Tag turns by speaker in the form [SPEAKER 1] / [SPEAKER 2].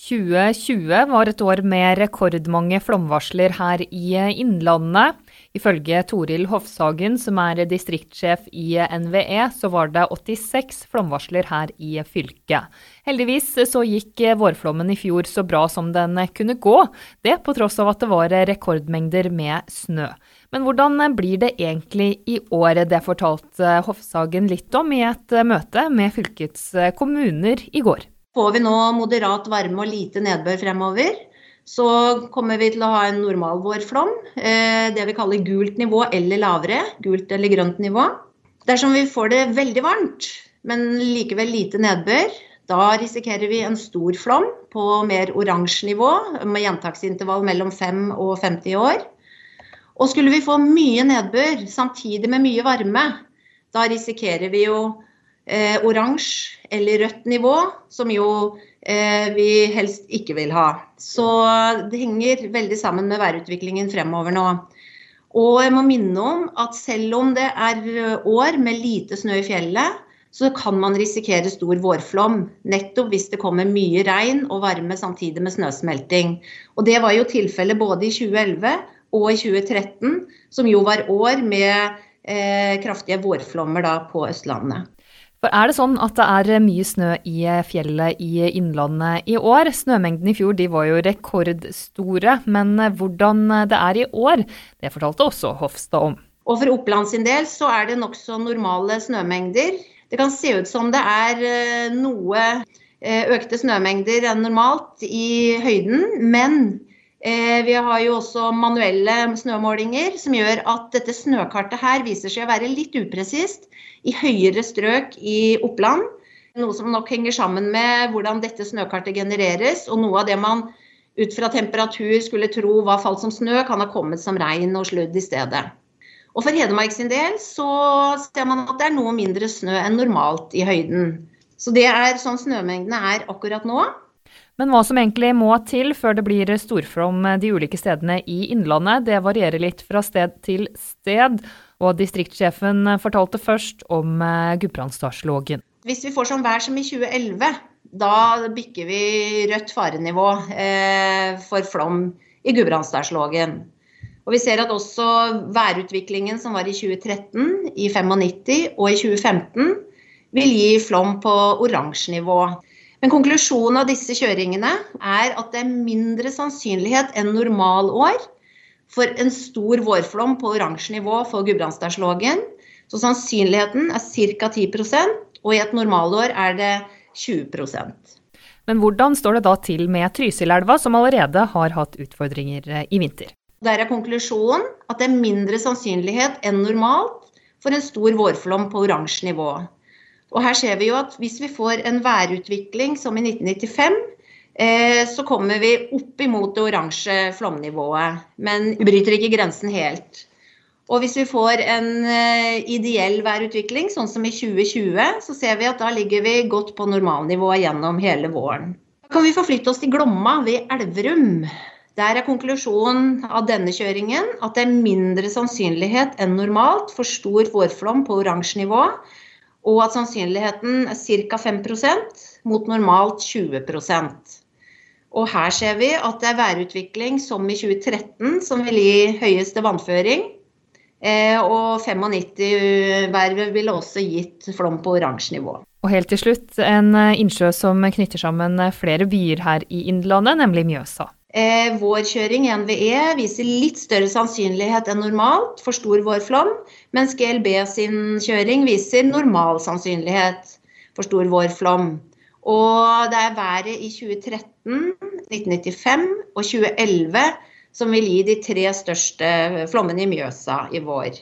[SPEAKER 1] 2020 var et år med rekordmange flomvarsler her i Innlandet. Ifølge Toril Hofshagen, som distriktsjef i NVE, så var det 86 flomvarsler her i fylket. Heldigvis så gikk vårflommen i fjor så bra som den kunne gå, det på tross av at det var rekordmengder med snø. Men hvordan blir det egentlig i år? Det fortalte Hofshagen litt om i et møte med fylkets kommuner i går.
[SPEAKER 2] Får vi nå moderat varme og lite nedbør fremover, så kommer vi til å ha en normal vårflom, det vi kaller gult nivå eller lavere, gult eller grønt nivå. Dersom vi får det veldig varmt, men likevel lite nedbør, da risikerer vi en stor flom på mer oransje nivå, med gjentaksintervall mellom 5 og 50 år. Og skulle vi få mye nedbør samtidig med mye varme, da risikerer vi jo oransje eller rødt nivå, som jo vi helst ikke vil ha. Så det henger veldig sammen med værutviklingen fremover nå. Og jeg må minne om at selv om det år med lite snø i fjellet, så kan man risikere stor vårflom, nettopp hvis det kommer mye regn og varme samtidig med snøsmelting. Og det var jo tilfellet både i 2011 og i 2013, som jo var år med kraftige vårflommer da på Østlandet.
[SPEAKER 1] For det sånn at det mye snø i fjellet i Innlandet i år? Snømengden i fjor de var jo rekordstore, men hvordan det i år, det fortalte også Hofstad om.
[SPEAKER 2] Og for Oppland sin del så det nok så normale snømengder. Det kan se ut som det noe økte snømengder enn normalt i høyden, men vi har jo også manuelle snømålinger som gjør at dette snøkartet her viser seg å være litt upresist i høyere strøk i Oppland, noe som nok henger sammen med hvordan dette snøkartet genereres, og noe av det man ut fra temperatur skulle tro var falt som snø, kan ha kommet som regn og sludd i stedet. Og for Hedmark sin del så ser man at det noe mindre snø enn normalt i høyden. Så det sånn snømengdene akkurat nå.
[SPEAKER 1] Men hva som egentlig må til før det blir storflom de ulike stedene i Innlandet, det varierer litt fra sted til sted, og distriktsjefen fortalte først om Gudbrandsdalslågen.
[SPEAKER 2] Hvis vi får sånn vær som i 2011, da bikker vi rødt farenivå for flom i Gudbrandsdalslågen. Og vi ser at også værutviklingen som var i 2013, i 95 og i 2015 vil gi flom på oransje nivå. Men konklusjonen av disse kjøringene at det mindre sannsynlighet enn normalår for en stor vårflom på oransje nivå for Gudbrandsdalslågen. Så sannsynligheten ca. 10%, og i et normalår det 20%.
[SPEAKER 1] Men hvordan står det da til med Trysilelva, som allerede har hatt utfordringer i vinter?
[SPEAKER 2] Der konklusjonen at det mindre sannsynlighet enn normalt for en stor vårflom på oransje nivå. Og her ser vi jo at hvis vi får en værutvikling som i 1995, så kommer vi opp imot det oransje flomnivået, men bryter ikke grensen helt. Og hvis vi får en ideell værutvikling, sånn som i 2020, så ser vi at da ligger vi godt på normalnivået gjennom hele våren. Da kan vi forflytte oss til Glomma ved Elverum. Der konklusjonen av denne kjøringen at det mindre sannsynlighet enn normalt for stor vårflom på oransje nivå, og at sannsynligheten ca. 5% mot normalt 20%. Og her ser vi at det værutvikling som i 2013 som vil gi høyeste vannføring, og 95-været ville også gitt flom på oransje nivå.
[SPEAKER 1] Og helt til slutt, en innsjø som knytter sammen flere byer her i Innlandet, nemlig Mjøsa.
[SPEAKER 2] Vår kjøring i NVE viser litt større sannsynlighet enn normalt for stor vårflom, mens GLB sin kjøring viser normal sannsynlighet for stor vårflom. Og det været i 2013, 1995 og 2011 som vil gi de 3 største flommene i Mjøsa i vår.